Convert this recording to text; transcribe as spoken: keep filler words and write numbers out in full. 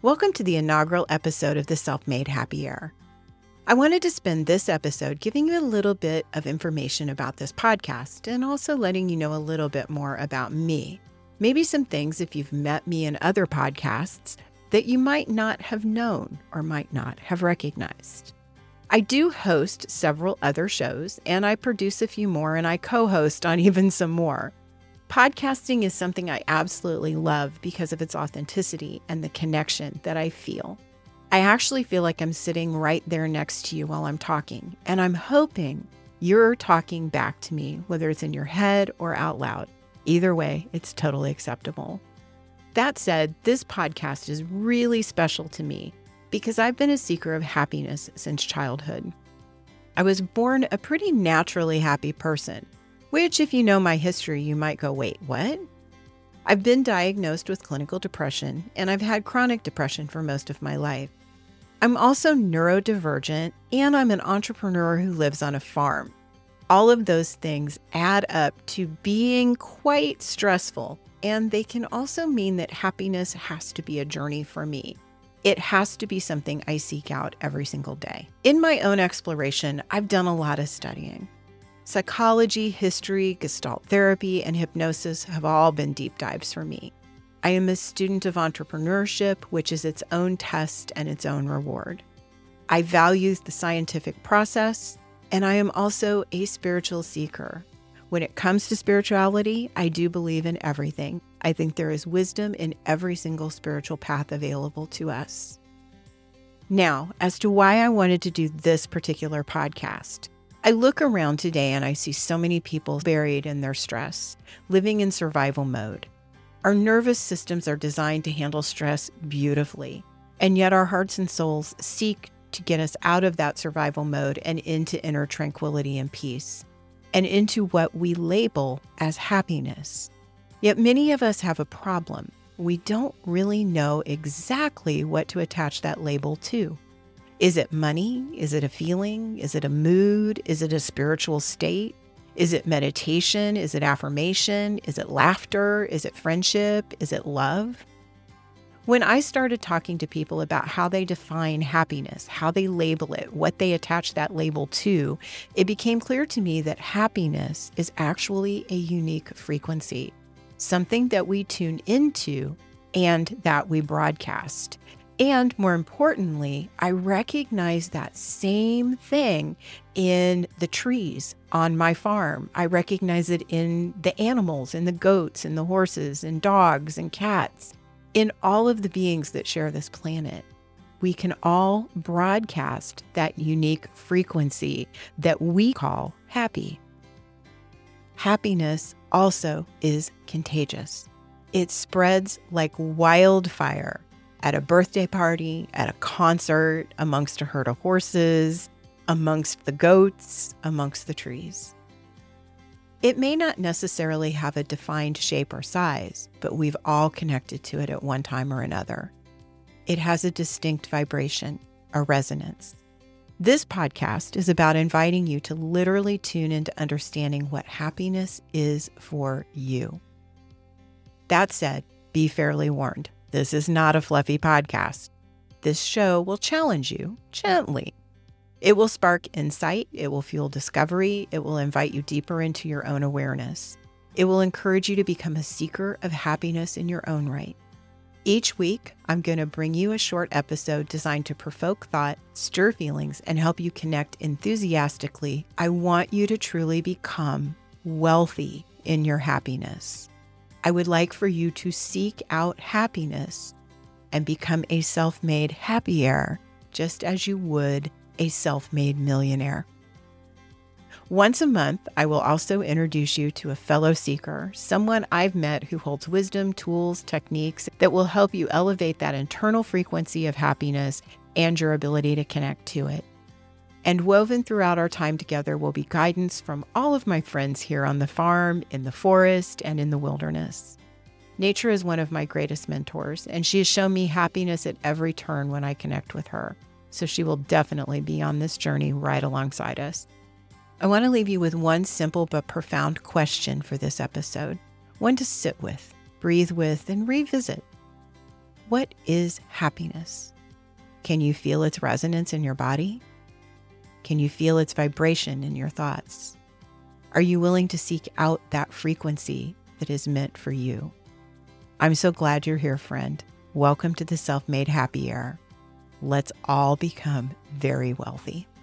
Welcome to the inaugural episode of the Self-Made Happy Hour. I wanted to spend this episode giving you a little bit of information about this podcast and also letting you know a little bit more about me. Maybe some things, if you've met me in other podcasts, that you might not have known or might not have recognized. I do host several other shows, and I produce a few more, and I co-host on even some more. Podcasting is something I absolutely love because of its authenticity and the connection that I feel. I actually feel like I'm sitting right there next to you while I'm talking, and I'm hoping you're talking back to me, whether it's in your head or out loud. Either way, it's totally acceptable. That said, this podcast is really special to me because I've been a seeker of happiness since childhood. I was born a pretty naturally happy person, which if you know my history, you might go, wait, what? I've been diagnosed with clinical depression, and I've had chronic depression for most of my life. I'm also neurodivergent, and I'm an entrepreneur who lives on a farm. All of those things add up to being quite stressful, and they can also mean that happiness has to be a journey for me. It has to be something I seek out every single day. In my own exploration, I've done a lot of studying. Psychology, history, Gestalt therapy, and hypnosis have all been deep dives for me. I am a student of entrepreneurship, which is its own test and its own reward. I value the scientific process, and I am also a spiritual seeker. When it comes to spirituality, I do believe in everything. I think there is wisdom in every single spiritual path available to us. Now, as to why I wanted to do this particular podcast. I look around today and I see so many people buried in their stress, living in survival mode. Our nervous systems are designed to handle stress beautifully, and yet our hearts and souls seek to get us out of that survival mode and into inner tranquility and peace, and into what we label as happiness. Yet many of us have a problem. We don't really know exactly what to attach that label to. Is it money? Is it a feeling? Is it a mood? Is it a spiritual state? Is it meditation? Is it affirmation? Is it laughter? Is it friendship? Is it love? When I started talking to people about how they define happiness, how they label it, what they attach that label to, it became clear to me that happiness is actually a unique frequency, something that we tune into and that we broadcast. And more importantly, I recognize that same thing in the trees on my farm. I recognize it in the animals, in the goats, and the horses, and dogs, and cats, in all of the beings that share this planet. We can all broadcast that unique frequency that we call happy. Happiness also is contagious. It spreads like wildfire. At a birthday party, at a concert, amongst a herd of horses, amongst the goats, amongst the trees. It may not necessarily have a defined shape or size, but we've all connected to it at one time or another. It has a distinct vibration, a resonance. This podcast is about inviting you to literally tune into understanding what happiness is for you. That said, be fairly warned. This is not a fluffy podcast. This show will challenge you gently. It will spark insight. It will fuel discovery. It will invite you deeper into your own awareness. It will encourage you to become a seeker of happiness in your own right. Each week, I'm going to bring you a short episode designed to provoke thought, stir feelings, and help you connect enthusiastically. I want you to truly become wealthy in your happiness. I would like for you to seek out happiness and become a self-made happier, just as you would a self-made millionaire. Once a month, I will also introduce you to a fellow seeker, someone I've met who holds wisdom, tools, techniques that will help you elevate that internal frequency of happiness and your ability to connect to it. And woven throughout our time together will be guidance from all of my friends here on the farm, in the forest, and in the wilderness. Nature is one of my greatest mentors, and she has shown me happiness at every turn when I connect with her. So she will definitely be on this journey right alongside us. I want to leave you with one simple but profound question for this episode, one to sit with, breathe with, and revisit. What is happiness? Can you feel its resonance in your body? Can you feel its vibration in your thoughts? Are you willing to seek out that frequency that is meant for you? I'm so glad you're here, friend. Welcome to the Self-Made Happy Era. Let's all become very wealthy.